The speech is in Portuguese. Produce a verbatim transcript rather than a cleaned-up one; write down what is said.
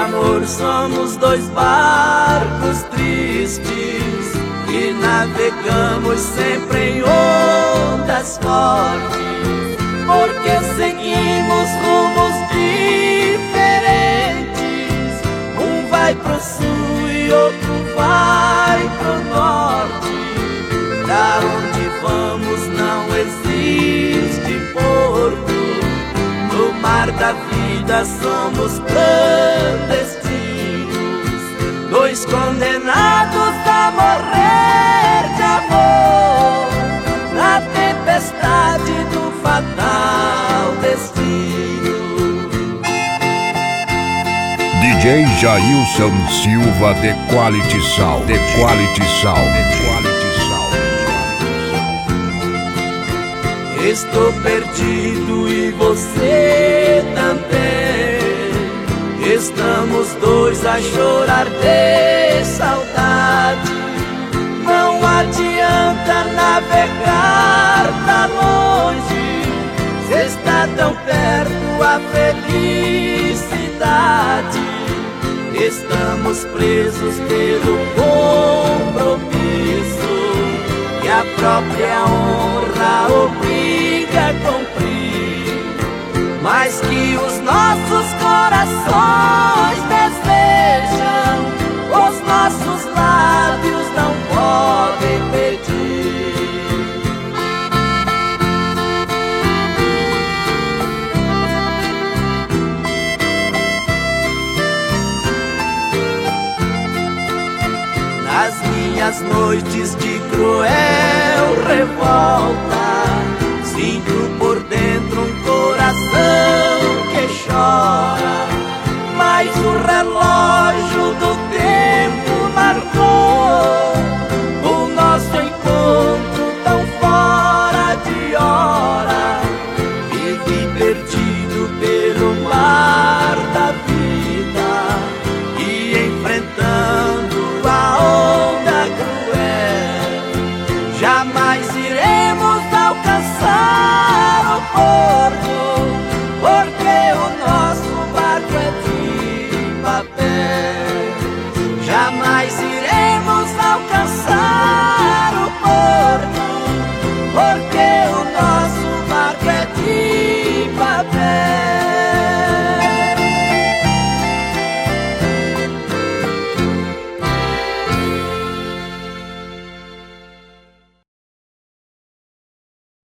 amor somos dois barcos tristes e navegamos sempre em ondas fortes, porque seguimos rumos diferentes. Um vai pro sul e outro vai pro norte. Pra onde vamos não existe porto. No mar da vida somos clandestinos, dois condenados a morrer de amor na tempestade do fatal destino. D J Jailson Silva, The Quality Sound, The Quality Sound, The Quality Sound. Estou perdido e você também. Estamos dois a chorar de saudade. Não adianta navegar pra longe, se está tão perto a felicidade. Estamos presos pelo compromisso que a própria honra obriga a cumprir, mas que os nossos corações desejam, os nossos lábios não podem pedir. Nas minhas noites de cruel